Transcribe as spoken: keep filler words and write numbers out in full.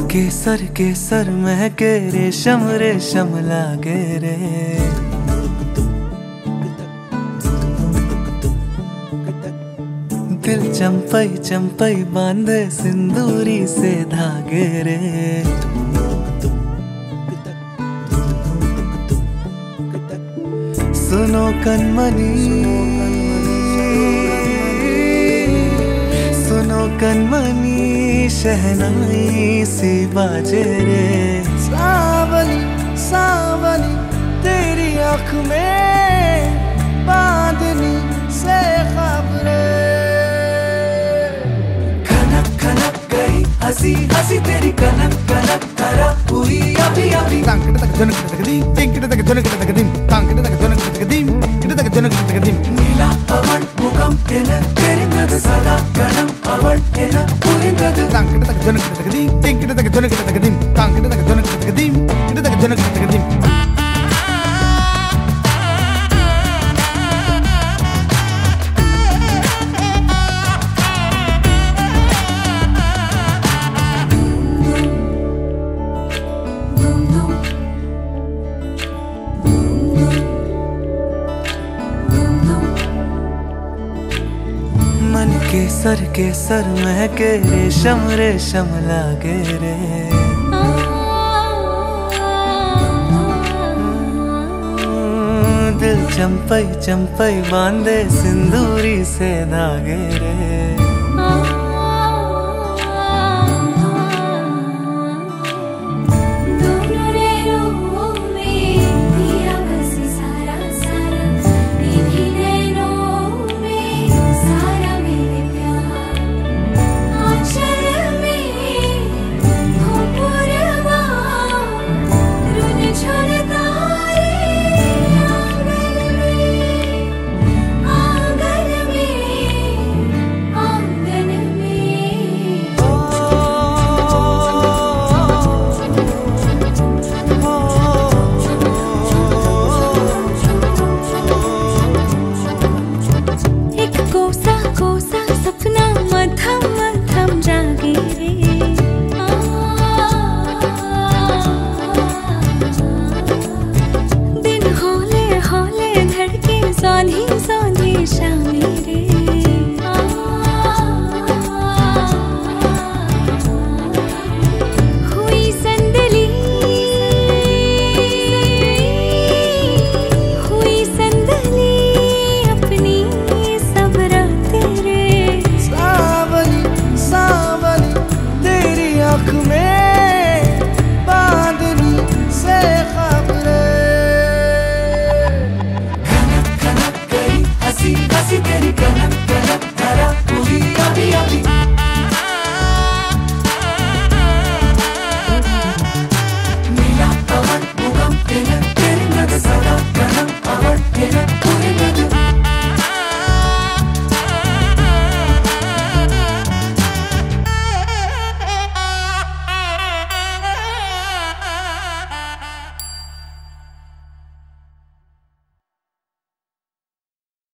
केसर केसर महके रेशम रेशम लागे रे। दिल चंपई चंपई बांधे सिंदूरी से धागे रे। सुनो कनमनी सुनो कनमनी शहनाई सी बाजे रे। सावली सावली तेरी आँख में बांधनी से खबरे। खनक खनक गई हंसी हंसी तेरी कनक कनक करा हुई अभी अभी। तांकड़े तक जनक तक दीम तिंकड़े तक जनक तक दीम तांकड़े तक जनक तक दीम किड़े तक जनक तक दीम। नीला अवण मुखम एन तेरिंगद सदा गणम अवण एन पुरिंगद। तांकड़े तक जनक तक दीम तिंकड़े तक जनक तक दीम तांकड़े तक जनक तक दीम किड़े तक जनक तक दीम। मन केसर केसर महके रेशम रेशम लागे रे। दिल चंपई चंपई बांधे सिंदूरी से धागे रे।